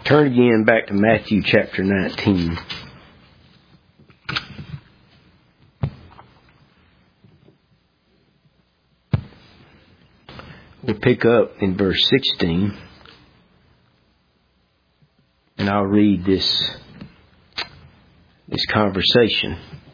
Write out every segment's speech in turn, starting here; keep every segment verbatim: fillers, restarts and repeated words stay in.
Turn again back to Matthew chapter nineteen. We'll pick up in verse sixteen. And I'll read this, this conversation.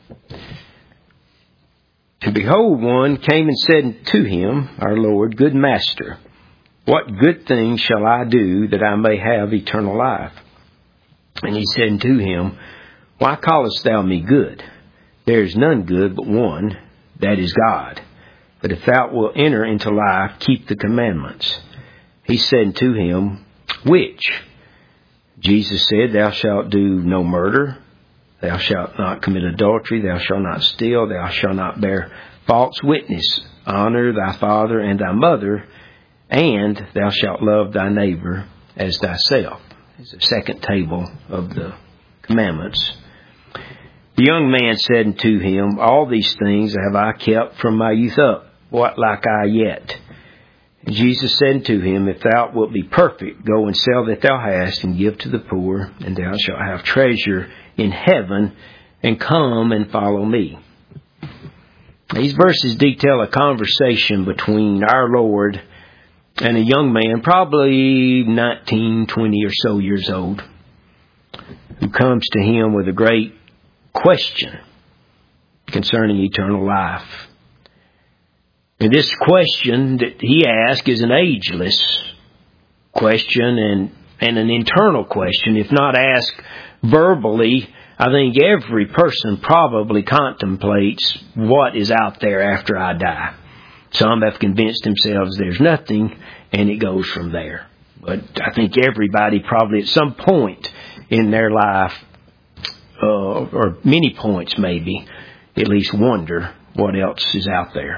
And behold, one came and said to him, our Lord, Good Master, what good thing shall I do that I may have eternal life? And he said to him, Why callest thou me good? There is none good but one, that is God. But if thou wilt enter into life, keep the commandments. He said to him, Which? Jesus said, Thou shalt do no murder. Thou shalt not commit adultery. Thou shalt not steal. Thou shalt not bear false witness. Honor thy father and thy mother. And thou shalt love thy neighbor as thyself. It's the second table of the commandments. The young man said unto him, All these things have I kept from my youth up. What lack I yet? And Jesus said unto him, If thou wilt be perfect, go and sell that thou hast, and give to the poor, and thou shalt have treasure in heaven, and come and follow me. These verses detail a conversation between our Lord and a young man, probably nineteen, twenty or so years old, who comes to him with a great question concerning eternal life. And this question that he asks is an ageless question and, and an internal question. If not asked verbally, I think every person probably contemplates what is out there after I die. Some have convinced themselves there's nothing, and it goes from there. But I think everybody probably at some point in their life, uh, or many points maybe, at least wonder what else is out there.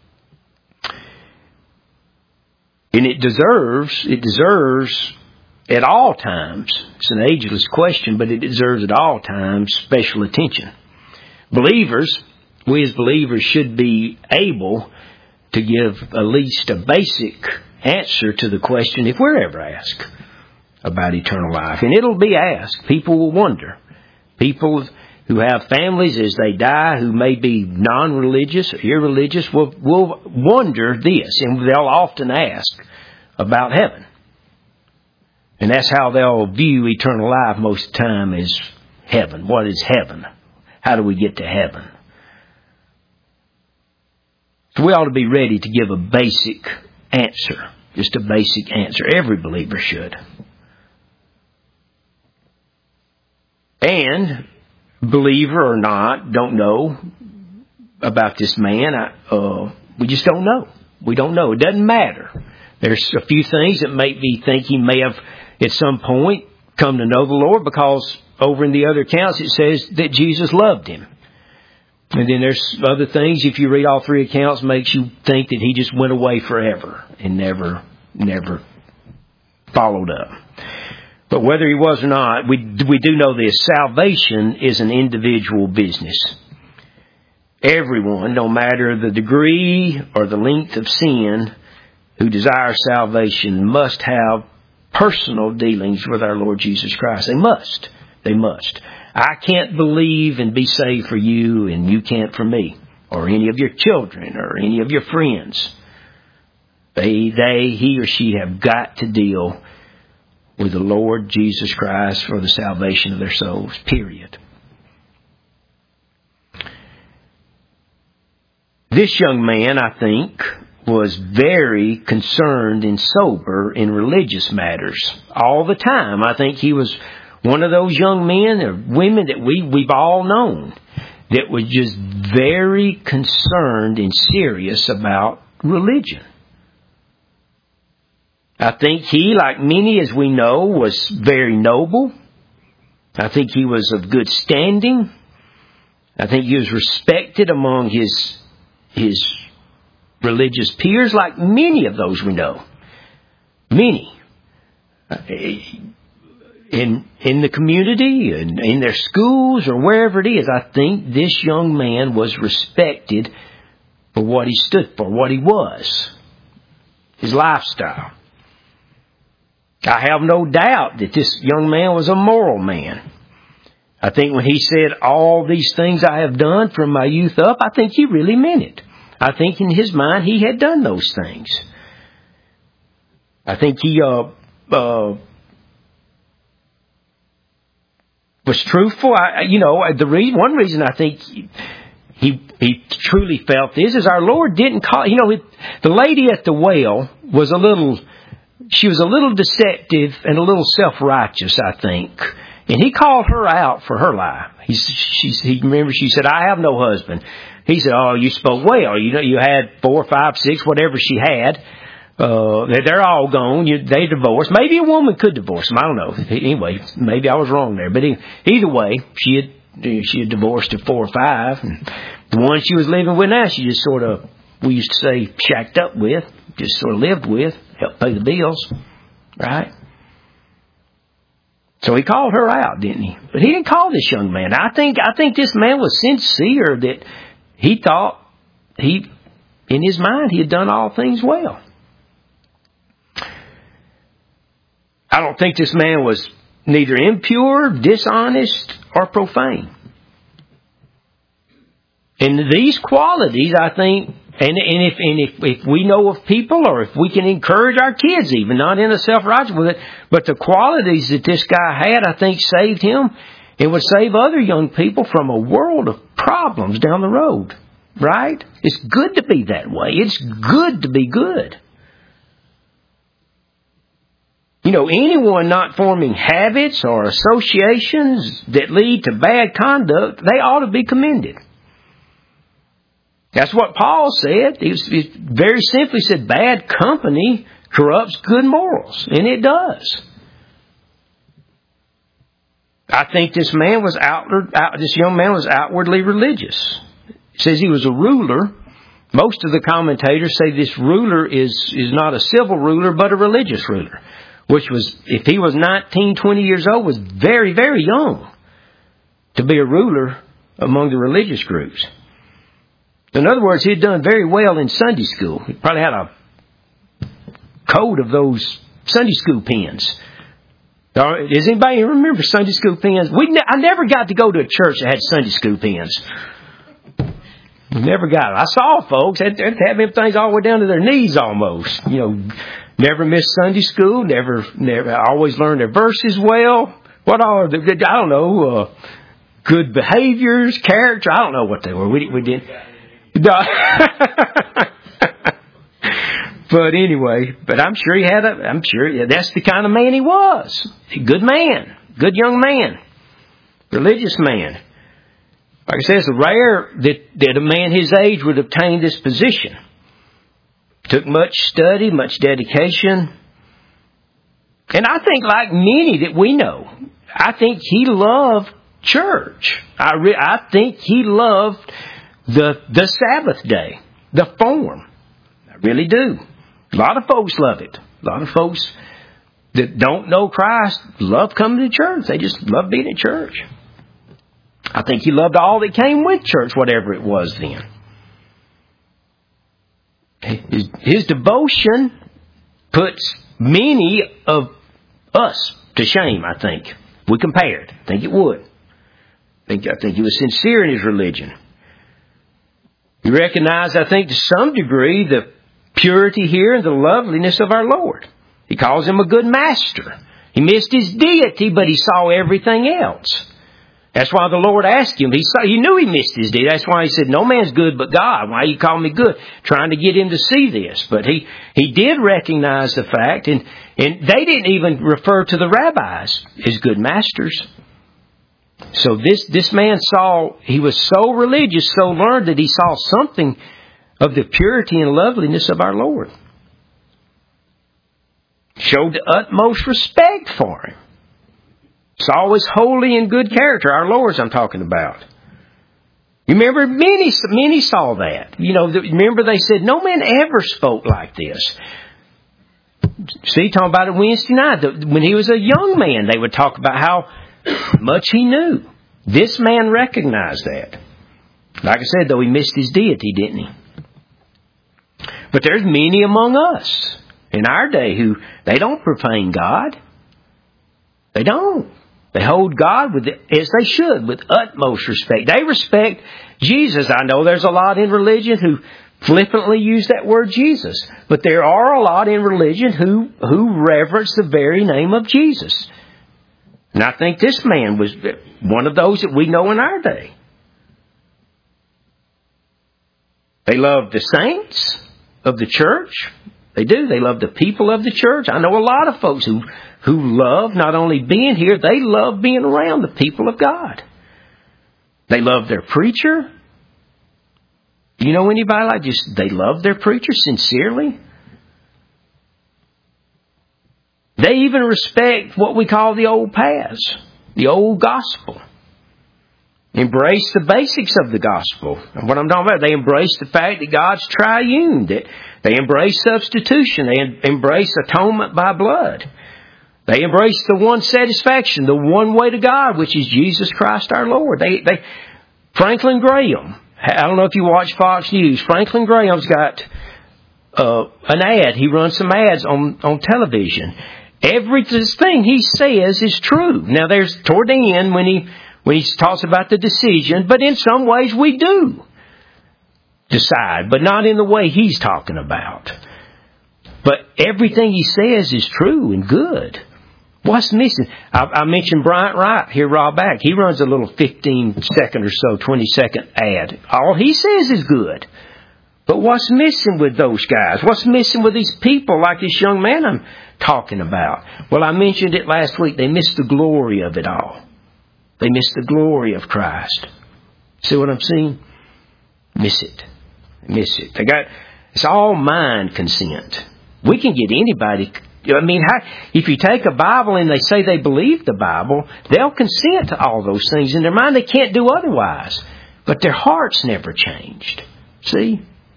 And it deserves, it deserves at all times, it's an ageless question, but it deserves at all times special attention. Believers, we as believers should be able to give at least a basic answer to the question if we're ever asked about eternal life. And it'll be asked. People will wonder. People who have families as they die, who may be non-religious or irreligious, will, will wonder this, and they'll often ask about heaven. And that's how they'll view eternal life most of the time, is heaven. What is heaven? How do we get to heaven? So we ought to be ready to give a basic answer. Just a basic answer. Every believer should. And, believer or not, don't know about this man. I, uh, we just don't know. We don't know. It doesn't matter. There's a few things that make me think he may have at some point come to know the Lord, because over in the other accounts it says that Jesus loved him. And then there's other things, if you read all three accounts, makes you think that he just went away forever and never, never followed up. But whether he was or not, we, we do know this. Salvation is an individual business. Everyone, no matter the degree or the length of sin, who desire salvation must have personal dealings with our Lord Jesus Christ. They must. They must. I can't believe and be saved for you, and you can't for me, or any of your children, or any of your friends. They, they, he or she have got to deal with the Lord Jesus Christ for the salvation of their souls, period. This young man, I think, was very concerned and sober in religious matters all the time. I think he was one of those young men or women that we, we've all known that was just very concerned and serious about religion. I think he, like many as we know, was very noble. I think he was of good standing. I think he was respected among his his religious peers, like many of those we know. Many. In in the community, and in their schools, or wherever it is, I think this young man was respected for what he stood for, what he was, his lifestyle. I have no doubt that this young man was a moral man. I think when he said all these things I have done from my youth up, I think he really meant it. I think in his mind he had done those things. I think he uh, uh, was truthful. I, you know, the re- one reason I think he, he he truly felt this is our Lord didn't call. You know, the lady at the well was a little. She was a little deceptive and a little self-righteous, I think. And he called her out for her lie. He, she, he remember she said, "I have no husband." He said, "Oh, you spoke well. You know, you had four, five, six, whatever she had. Uh, they're all gone. You, they divorced. Maybe a woman could divorce them. I don't know. Anyway, maybe I was wrong there. But either way, she had she had divorced to four or five. And the one she was living with now, she just sort of, we used to say, shacked up with, just sort of lived with, helped pay the bills, right?" So he called her out, didn't he? But he didn't call this young man. I think I think this man was sincere that he thought he, in his mind, he had done all things well. I don't think this man was neither impure, dishonest, or profane. And these qualities, I think, and, and, if, and if, if we know of people, or if we can encourage our kids even, not in a self-righteous with it, but the qualities that this guy had, I think saved him and would save other young people from a world of problems down the road. Right? It's good to be that way. It's good to be good. You know, anyone not forming habits or associations that lead to bad conduct, they ought to be commended. That's what Paul said. He, was, he very simply said, bad company corrupts good morals. And it does. I think this man was outward, out, this young man was outwardly religious. It says he was a ruler. Most of the commentators say this ruler is, is not a civil ruler, but a religious ruler. Which was, if he was nineteen, twenty years old, was very, very young to be a ruler among the religious groups. In other words, he had done very well in Sunday school. He probably had a coat of those Sunday school pens. Does anybody remember Sunday school pens? We ne- I never got to go to a church that had Sunday school pens. Never got it. I saw folks that had them things all the way down to their knees almost. You know, never missed Sunday school. Never, never. Always learned their verses well. What are the? I don't know. Uh, good behaviors, character. I don't know what they were. We we did. No. But anyway, but I'm sure he had a. I'm sure yeah, that's the kind of man he was. A good man, good young man, religious man. Like I said, it's rare that, that a man his age would obtain this position. Took much study, much dedication. And I think like many that we know, I think he loved church. I re- I think he loved the the Sabbath day, the form. I really do. A lot of folks love it. A lot of folks that don't know Christ love coming to church. They just love being at church. I think he loved all that came with church, whatever it was then. His, his devotion puts many of us to shame, I think. We compared. I think it would. I think, I think he was sincere in his religion. He recognized, I think, to some degree, the purity here and the loveliness of our Lord. He calls him a good master. He missed his deity, but he saw everything else. That's why the Lord asked him. He saw, he knew he missed his deed. That's why he said, no man's good but God. Why you call me good? Trying to get him to see this. But he, he did recognize the fact, and, and they didn't even refer to the rabbis as good masters. So this, this man saw, he was so religious, so learned that he saw something of the purity and loveliness of our Lord. Showed the utmost respect for him. Saw his holy and good character, our Lord's I'm talking about. You remember, many, many saw that. You know, remember they said, no man ever spoke like this. See, talking about it Wednesday night. When he was a young man, they would talk about how much he knew. This man recognized that. Like I said, though, he missed his deity, didn't he? But there's many among us. in our day who, they don't profane God. They don't. They hold God with, as they should, with utmost respect. They respect Jesus. I know there's a lot in religion who flippantly use that word Jesus. But there are a lot in religion who, who reverence the very name of Jesus. And I think this man was one of those that we know in our day. They love the saints of the church. They do. They love the people of the church. I know a lot of folks who, who love not only being here, they love being around the people of God. They love their preacher. You know anybody like just, they love their preacher sincerely? They even respect what we call the old paths, the old gospel. Embrace the basics of the gospel. And what I'm talking about, they embrace the fact that God's triune, that they embrace substitution, they embrace atonement by blood. They embrace the one satisfaction, the one way to God, which is Jesus Christ our Lord. They, they, Franklin Graham, I don't know if you watch Fox News, Franklin Graham's got uh, an ad. He runs some ads on, on television. Everything he says is true. Now there's toward the end when he when he talks about the decision, but in some ways we do decide, but not in the way he's talking about. But everything he says is true and good. What's missing? I, I mentioned Bryant Wright here a while back. He runs a little fifteen second or so, twenty second ad. All he says is good. But what's missing with those guys? What's missing with these people like this young man I'm talking about? Well, I mentioned it last week. They miss the glory of it all. They miss the glory of Christ. See what I'm saying? Miss it. Miss it. They got, it's all mind consent. We can get anybody. I mean, how, if you take a Bible and they say they believe the Bible, they'll consent to all those things in their mind. They can't do otherwise. But their heart's never changed. See?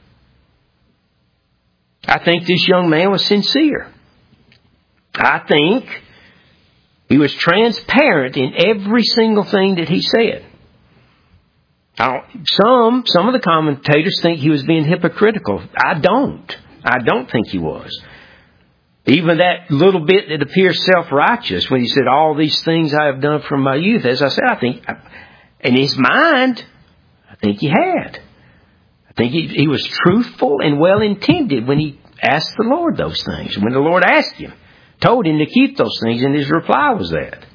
I think this young man was sincere. I think he was transparent in every single thing that he said. Now, some, some of the commentators think he was being hypocritical. I don't. I don't think he was. Even that little bit that appears self-righteous when he said, all these things I have done from my youth. As I said, I think, in his mind, I think he had. I think he, he was truthful and well-intended when he asked the Lord those things. When the Lord asked him, told him to keep those things, and his reply was that.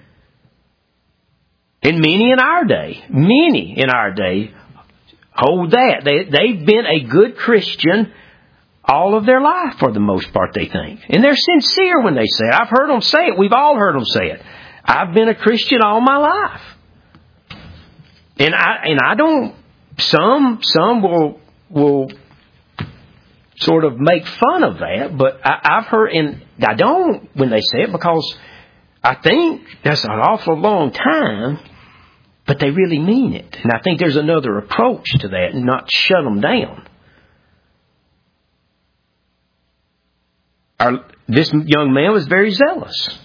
And many in our day, many in our day hold that. They, they've been a good Christian all of their life for the most part, they think. And they're sincere when they say it. I've heard them say it. We've all heard them say it. I've been a Christian all my life. And I, and I don't, some, some will, will sort of make fun of that, but I, I've heard, and I don't when they say it because I think that's an awful long time, but they really mean it. And I think there's another approach to that and not shut them down. Our, this young man was very zealous.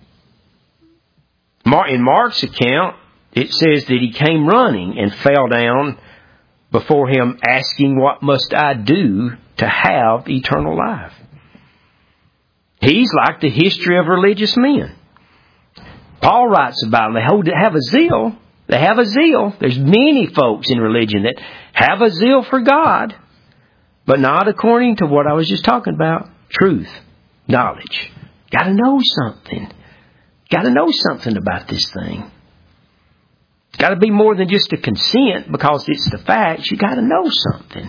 In Mark's account, it says that he came running and fell down before him, asking, what must I do to have eternal life? He's like the history of religious men. Paul writes about them. They hold, have a zeal. They have a zeal. There's many folks in religion that have a zeal for God, but not according to what I was just talking about. Truth, knowledge. Got to know something. Got to know something about this thing. Got to be more than just a consent because it's the facts. You got to know something.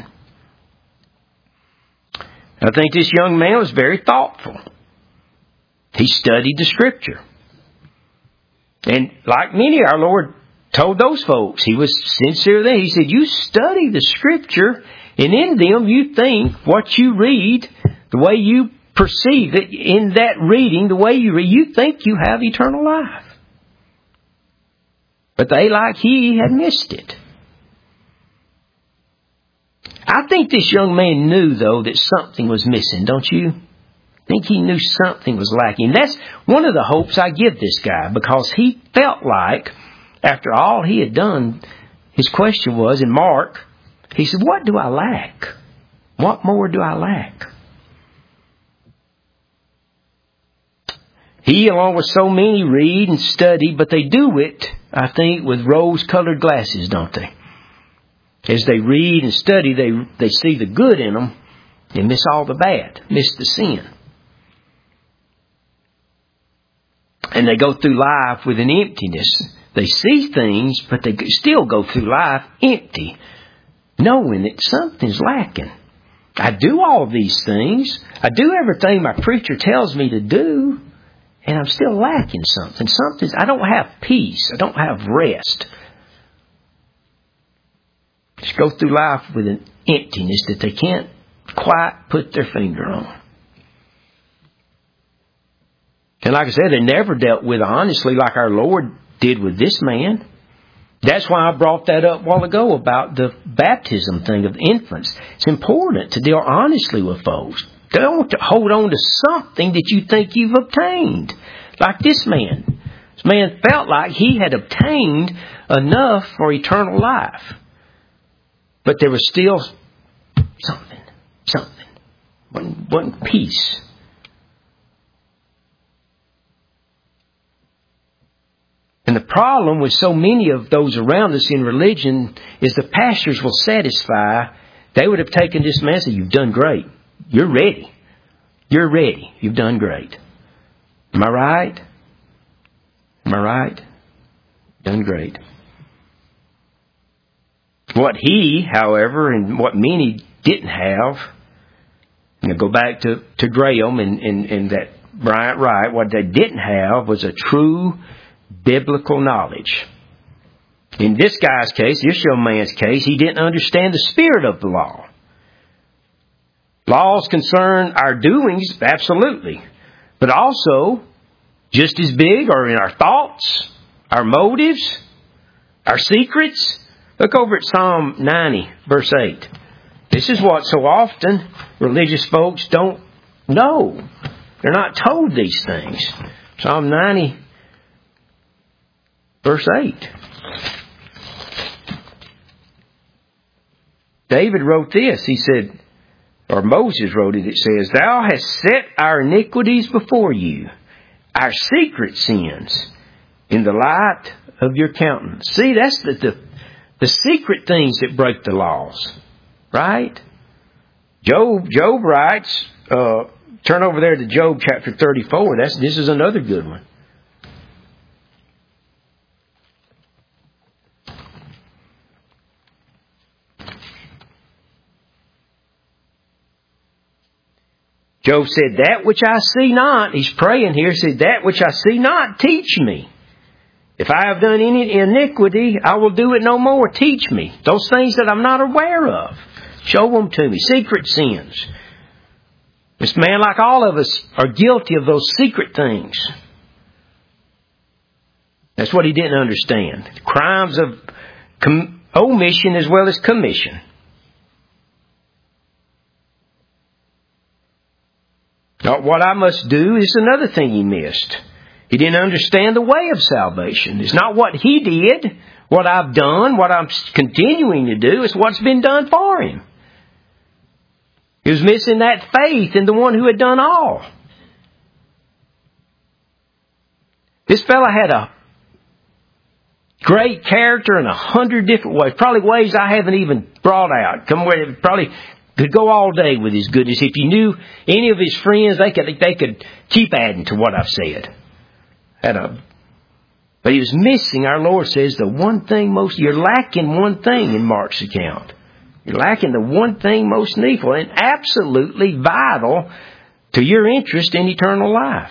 I think this young man was very thoughtful. He studied the Scripture. And like many, our Lord told those folks, He was sincere there. He said, you study the Scripture, and in them you think what you read, the way you perceive it, in that reading, the way you read, you think you have eternal life. But they, like he, had missed it. I think this young man knew, though, that something was missing, don't you? I think he knew something was lacking. That's one of the hopes I give this guy, because he felt like, after all he had done, his question was, in Mark, he said, what do I lack? What more do I lack? He, along with so many, read and study, but they do it, I think, with rose-colored glasses, don't they? As they read and study, they they see the good in them and miss all the bad, miss the sin. And they go through life with an emptiness. They see things, but they still go through life empty, knowing that something's lacking. I do all these things. I do everything my preacher tells me to do. And I'm still lacking something. Something. I don't have peace. I don't have rest. Just go through life with an emptiness that they can't quite put their finger on. And like I said, they never dealt with honestly like our Lord did with this man. That's why I brought that up a while ago about the baptism thing of infants. It's important to deal honestly with folks. Don't hold on to something that you think you've obtained. Like this man. This man felt like he had obtained enough for eternal life. But there was still something. Something. Wasn't, wasn't peace. And the problem with so many of those around us in religion is the pastors will satisfy. They would have taken this man and said, you've done great. You're ready. You're ready. You've done great. Am I right? Am I right? Done great. What he, however, and what many didn't have, you know, go back to, to Graham and, and, and that Bryant Wright, what they didn't have was a true biblical knowledge. In this guy's case, this young man's case, he didn't understand the spirit of the law. Laws concern our doings, absolutely. But also, just as big are in our thoughts, our motives, our secrets. Look over at Psalm ninety, verse eight. This is what so often religious folks don't know. They're not told these things. Psalm ninety, verse eight. David wrote this. He said, or Moses wrote it, it says, Thou hast set our iniquities before you, our secret sins, in the light of your countenance. See, that's the, the, the secret things that break the laws. Right? Job, Job writes, uh, turn over there to Job chapter thirty-four. That's, this is another good one. Job said, that which I see not, he's praying here, said, that which I see not, teach me. If I have done any iniquity, I will do it no more. Teach me. Those things that I'm not aware of. Show them to me. Secret sins. This man, like all of us, are guilty of those secret things. That's what he didn't understand. Crimes of com- omission as well as commission. Now, what I must do is another thing he missed. He didn't understand the way of salvation. It's not what he did, what I've done, what I'm continuing to do. It's what's been done for him. He was missing that faith in the one who had done all. This fellow had a great character in a hundred different ways. Probably ways I haven't even brought out. Come with probably could go all day with his goodness. If you knew any of his friends, they could they could keep adding to what I've said. Had a, but he was missing, our Lord says, the one thing most, you're lacking one thing in Mark's account. You're lacking the one thing most needful and absolutely vital to your interest in eternal life.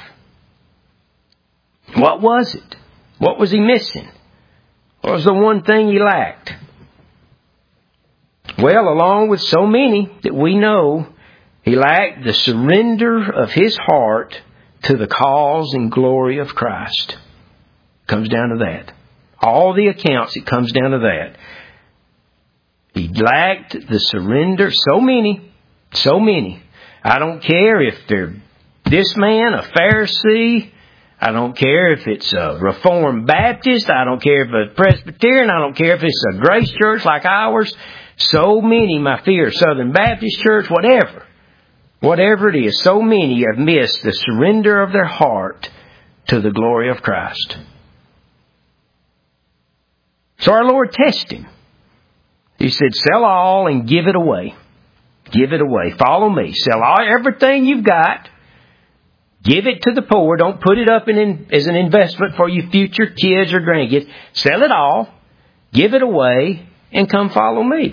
What was it? What was he missing? What was the one thing he lacked? Well, along with so many that we know, he lacked the surrender of his heart to the cause and glory of Christ. It comes down to that. All the accounts, it comes down to that. He lacked the surrender. So many, so many. I don't care if they're this man, a Pharisee. I don't care if it's a Reformed Baptist. I don't care if it's a Presbyterian. I don't care if it's a Grace Church like ours. So many, my fear, Southern Baptist Church, whatever. Whatever it is, so many have missed the surrender of their heart to the glory of Christ. So our Lord tested him. He said, sell all and give it away. Give it away. Follow me. Sell all everything you've got. Give it to the poor. Don't put it up in, in, as an investment for your future kids or grandkids. Sell it all. Give it away and come follow me.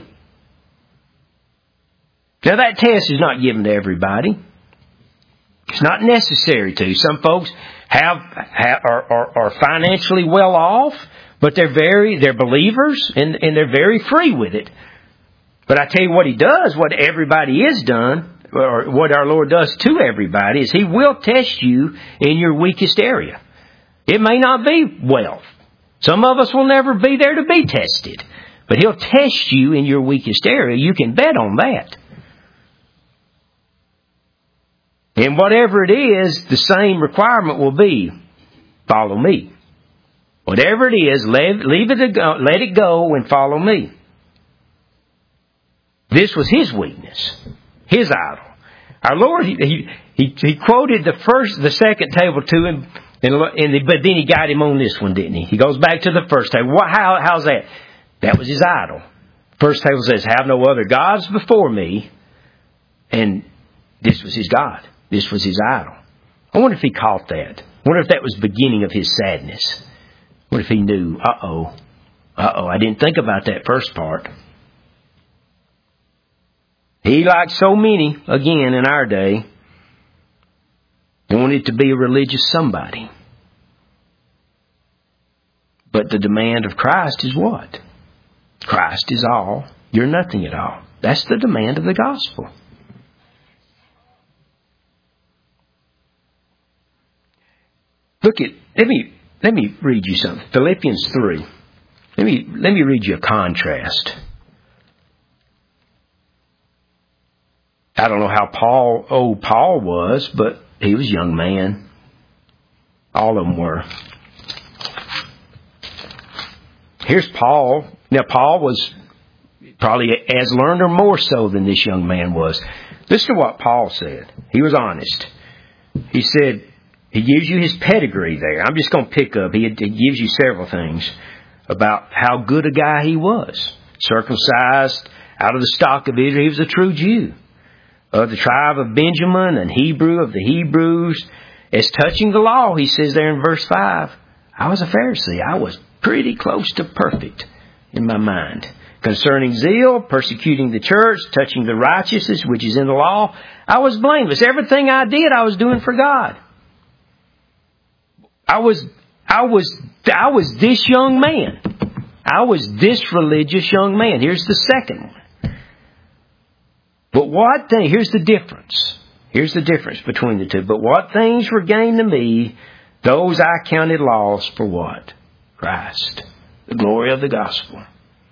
Now that test is not given to everybody. It's not necessary to. Some folks have, have are, are, are financially well off, but they're very they're believers and, and they're very free with it. But I tell you what He does, what everybody is done, or what our Lord does to everybody, is He will test you in your weakest area. It may not be wealth. Some of us will never be there to be tested. But He'll test you in your weakest area. You can bet on that. And whatever it is, the same requirement will be, follow me. Whatever it is, leave, leave it go, let it go and follow me. This was His weakness, His idol. Our Lord, He, he, he quoted the first, the second table to him, and, and the, but then He got him on this one, didn't He? He goes back to the first table. What, how, how's that? That was His idol. First table says, have no other gods before me. And this was His God. This was His idol. I wonder if He caught that. I wonder if that was the beginning of His sadness. What if He knew, uh-oh, uh-oh, I didn't think about that first part. He, like so many, again, in our day, wanted to be a religious somebody. But the demand of Christ is what? Christ is all. You're nothing at all. That's the demand of the gospel. Look at, let me, let me read you something. Philippians three. Let me, let me read you a contrast. I don't know how Paul, old Paul was, but he was a young man. All of them were. Here's Paul. Now, Paul was probably as learned or more so than this young man was. Listen to what Paul said. He was honest. He said, he gives you his pedigree there. I'm just going to pick up. He, he gives you several things about how good a guy he was. Circumcised, out of the stock of Israel. He was a true Jew. Of the tribe of Benjamin, and Hebrew of the Hebrews. As touching the law, he says there in verse five, I was a Pharisee. I was pretty close to perfect in my mind. Concerning zeal, persecuting the church, touching the righteousness which is in the law, I was blameless. Everything I did, I was doing for God. I was, I was, I was this young man. I was this religious young man. Here's the second one. But what thing, here's the difference. Here's the difference between the two. But what things were gained to me, those I counted loss for what? Christ. The glory of the gospel.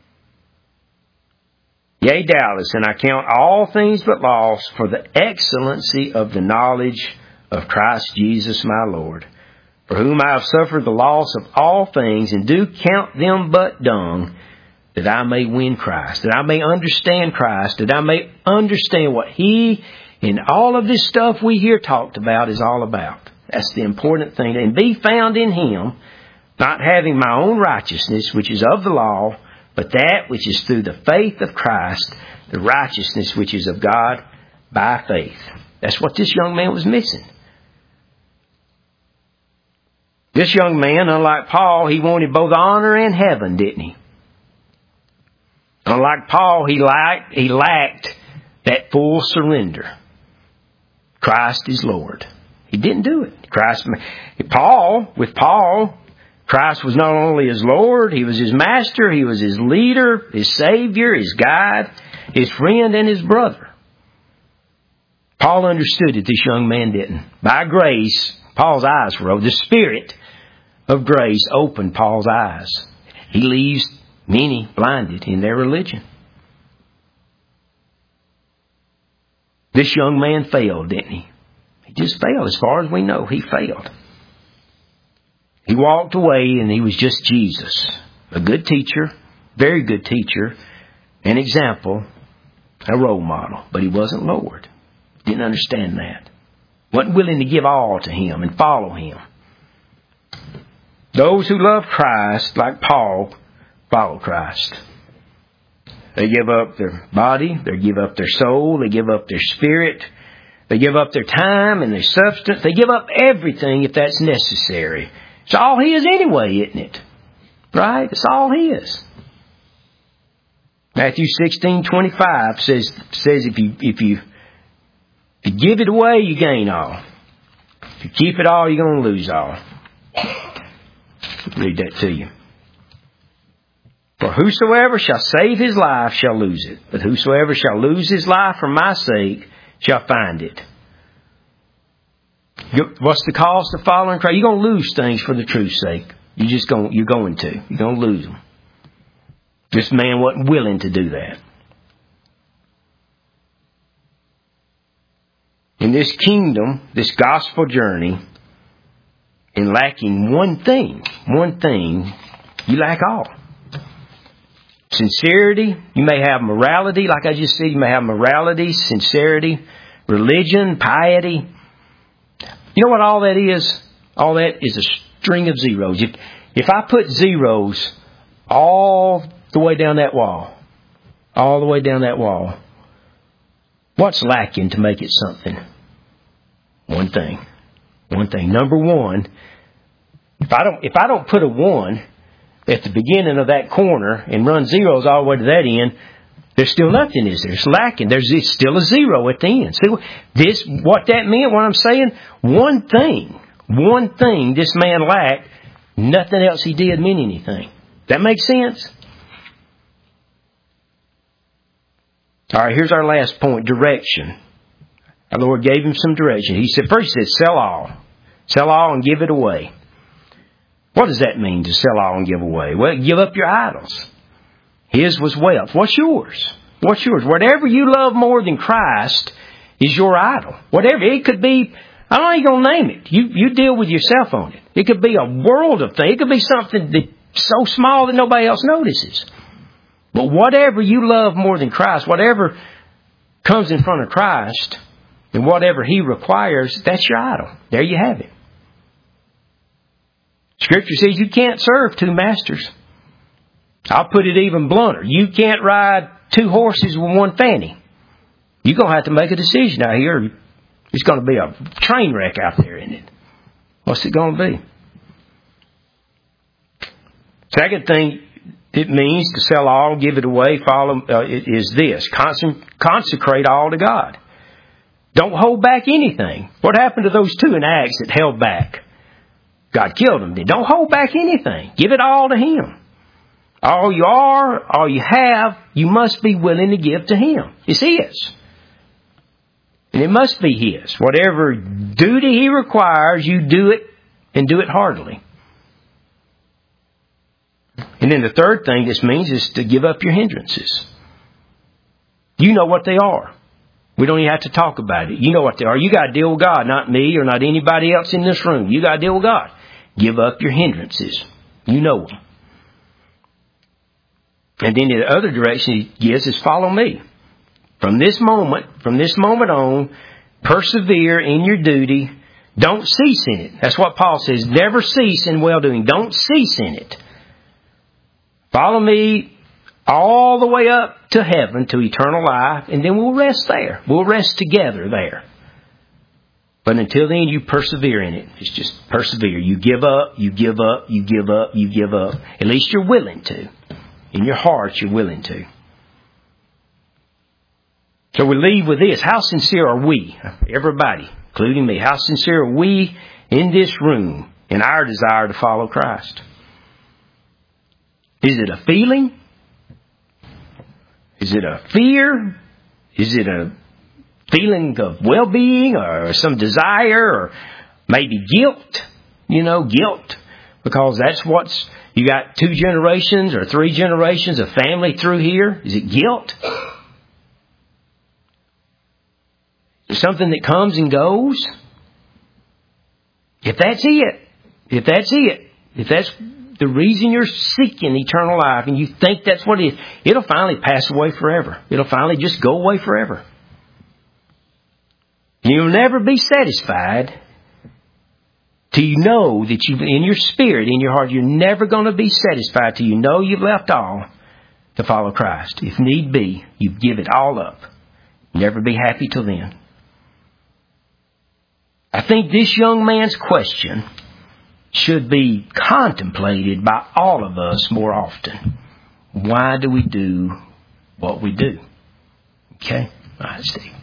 Yea, doubtless, and I count all things but loss for the excellency of the knowledge of Christ Jesus my Lord, for whom I have suffered the loss of all things, and do count them but dung, that I may win Christ, that I may understand Christ, that I may understand what He and all of this stuff we hear talked about is all about. That's the important thing. And be found in Him, not having my own righteousness, which is of the law, but that which is through the faith of Christ, the righteousness which is of God by faith. That's what this young man was missing. This young man, unlike Paul, he wanted both honor and heaven, didn't he? Unlike Paul, he lacked, he lacked that full surrender. Christ is Lord. He didn't do it. Christ, Paul, with Paul, Christ was not only his Lord, He was his master, He was his leader, his Savior, his guide, his friend, and his brother. Paul understood it. This young man didn't. By grace, Paul's eyes were opened. The Spirit of grace opened Paul's eyes. He leaves many blinded in their religion. This young man failed, didn't he? He just failed. As far as we know, he failed. He walked away and he was just Jesus. A good teacher, very good teacher, an example, a role model. But he wasn't Lord. Didn't understand that. Wasn't willing to give all to Him and follow Him. Those who love Christ, like Paul, follow Christ. They give up their body, they give up their soul, they give up their spirit, they give up their time and their substance. They give up everything if that's necessary. It's all His anyway, isn't it? Right? It's all His. Matthew sixteen twenty-five says says if you if you if you give it away, you gain all. If you keep it all, you're going to lose all. Read that to you. For whosoever shall save his life shall lose it, but whosoever shall lose his life for my sake shall find it. What's the cost of following Christ? You're going to lose things for the truth's sake. You just going, you're going to. You're going to lose them. This man wasn't willing to do that. In this kingdom, this gospel journey, in lacking one thing, one thing, you lack all. Sincerity, you may have morality, like I just said, you may have morality, sincerity, religion, piety. You know what all that is? All that is a string of zeros. If, if I put zeros all the way down that wall, all the way down that wall, what's lacking to make it something? One thing. One thing. Number one, if I don't, if I don't put a one at the beginning of that corner and run zeros all the way to that end, there's still nothing, is there? It's lacking. There's it's still a zero at the end. See, this, what that meant, what I'm saying? One thing, one thing this man lacked, nothing else he did meant anything. That makes sense? All right, here's our last point, direction. Our Lord gave him some direction. He said, first he said, sell all. Sell all and give it away. What does that mean, to sell all and give away? Well, give up your idols. His was wealth. What's yours? What's yours? Whatever you love more than Christ is your idol. Whatever. It could be, I don't know how you're going to name it. You, you deal with yourself on it. It could be a world of things. It could be something that's so small that nobody else notices. But whatever you love more than Christ, whatever comes in front of Christ, and whatever He requires, that's your idol. There you have it. Scripture says you can't serve two masters. I'll put it even blunter. You can't ride two horses with one fanny. You're going to have to make a decision out here. It's going to be a train wreck out there, isn't it? What's it going to be? Second thing it means to sell all, give it away, follow, uh, is this. Consecrate all to God. Don't hold back anything. What happened to those two in Acts that held back? God killed them. Don't hold back anything. Give it all to Him. All you are, all you have, you must be willing to give to Him. It's His. And it must be His. Whatever duty He requires, you do it and do it heartily. And then the third thing this means is to give up your hindrances. You know what they are. We don't even have to talk about it. You know what they are. You got to deal with God, not me or not anybody else in this room. You got to deal with God. Give up your hindrances. You know them. And then the other direction He gives is follow me. From this moment, from this moment on, persevere in your duty. Don't cease in it. That's what Paul says. Never cease in well-doing. Don't cease in it. Follow me all the way up to heaven, to eternal life, and then we'll rest there. We'll rest together there. But until then, you persevere in it. It's just persevere. You give up, you give up, you give up, you give up. At least you're willing to. In your heart, you're willing to. So we leave with this. How sincere are we, everybody, including me, how sincere are we in this room in our desire to follow Christ? Is it a feeling? Is it a fear? Is it a feeling of well-being or some desire or maybe guilt? You know, guilt. Because that's what's, you got two generations or three generations of family through here. Is it guilt? Is it something that comes and goes? If that's it, if that's it, if that's the reason you're seeking eternal life and you think that's what it is, it'll finally pass away forever. It'll finally just go away forever. You'll never be satisfied till you know that you, in your spirit, in your heart, you're never going to be satisfied till you know you've left all to follow Christ. If need be, you give it all up. Never be happy till then. I think this young man's question should be contemplated by all of us more often. Why do we do what we do? Okay? All right, Steve.